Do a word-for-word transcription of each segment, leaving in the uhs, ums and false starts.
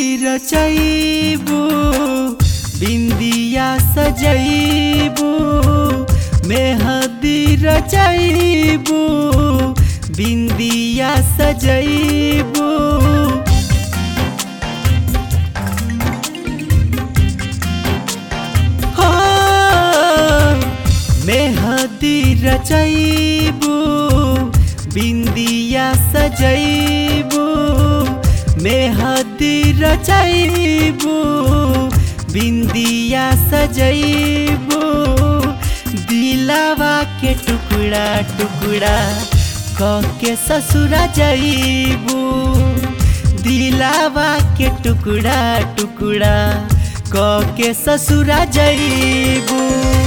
रचैबू बिंदिया सजैबू मेहंदी रचैबू बिंदिया सजैबू हो मेहंदी रचैबू बिंदिया सजैबू मेहंदी रचैबू बिंदिया सजैबू दिलावा के टुकड़ा टुकड़ा के ससुरा जैबू दिलावा के टुकड़ा टुकड़ा के ससुरा जैबू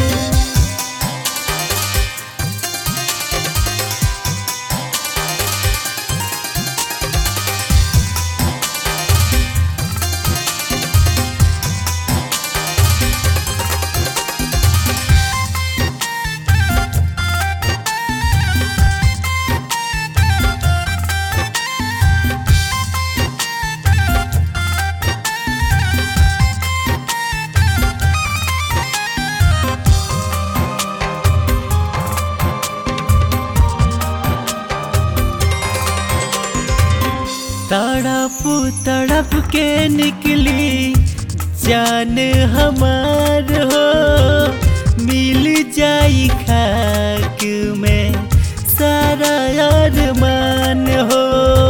तड़प तड़प के निकली जान हमार हो मिल जाई खाक में सारा अरमान हो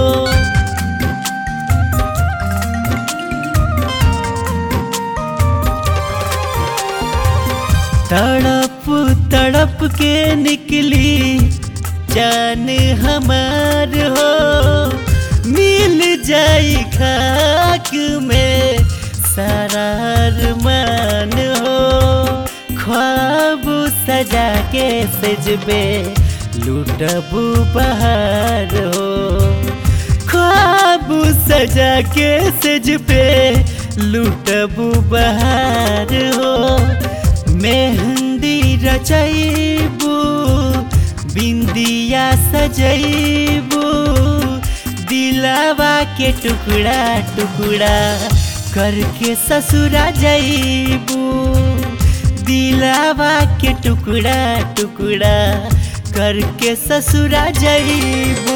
तड़प तड़प के निकली जान हमार हो मिल जाई खाक में सारा अरमान हो ख्वाब सजा के सजबे लूटबू बहार हो ख्वाब सजा के सजबे लूटबू बहार हो मेहंदी रचैबू बिंदिया सजैबू दिलावा के टुकड़ा टुकड़ा करके ससुरा जैबू दिलावा के टुकड़ा टुकड़ा करके ससुरा जैबू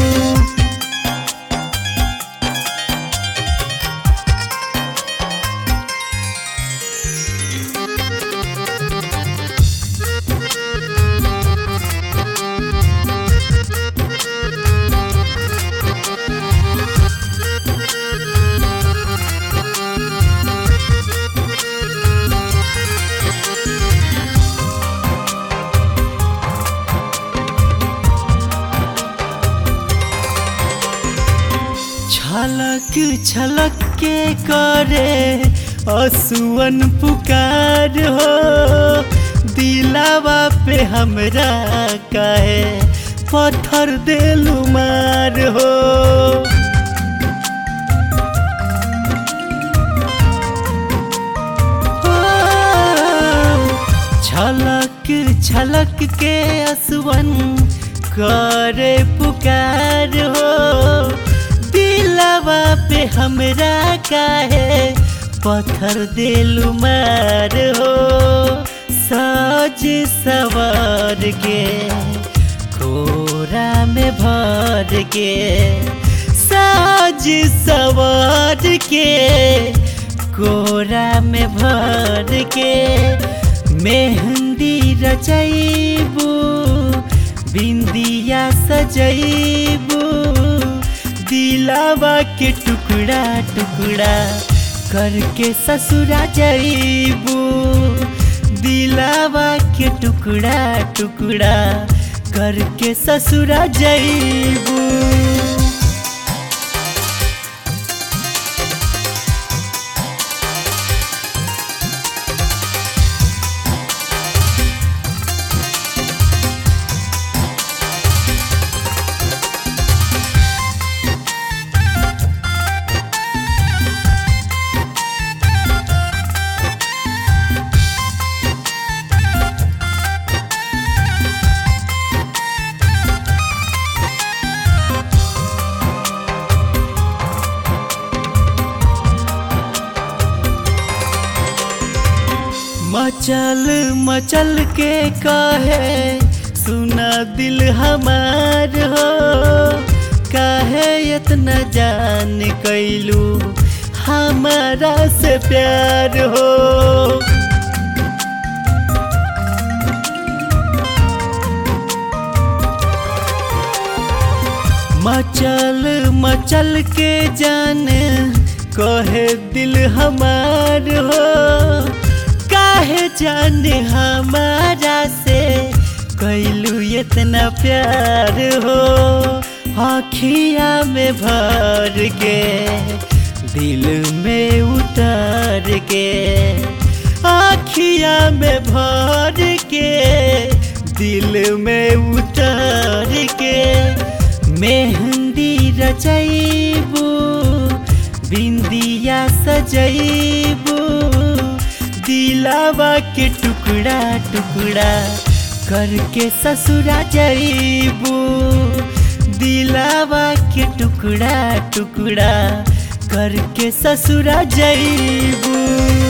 छलक छलक के करे असुअन पुकार हो दिलावा पे हमरा काहे पत्थर देलू मार हो छलक छलक के असुअन करे पुकार हो दिलावा पे हमरा काहे पत्थर देलू मार हो सज सवार के कोरा में भर के सज सवार के कोरा में भर के मेहंदी रचैबू बिंदिया सजैबू दिलावा के टुकड़ा टुकड़ा करके ससुरा जैबू दिलावा के टुकड़ा टुकड़ा करके ससुरा जैबू मचल मचल के कहे सुना दिल हमार हो, काहे इतना जान कैलू हमारा से प्यार हो। मचल मचल के जाने कहे दिल हमार हो, काहे जाने हमारा से कैलू इतना प्यार हो। आँखिया में भर के दिल में उतर के, आँखिया में भर के दिल में उतर के, मेहंदी रचैबू बिंदिया सजैबू, दिलावा के टुकड़ा टुकड़ा करके ससुरा जैबू, दिलावा के टुकड़ा टुकड़ा करके ससुरा जैबू।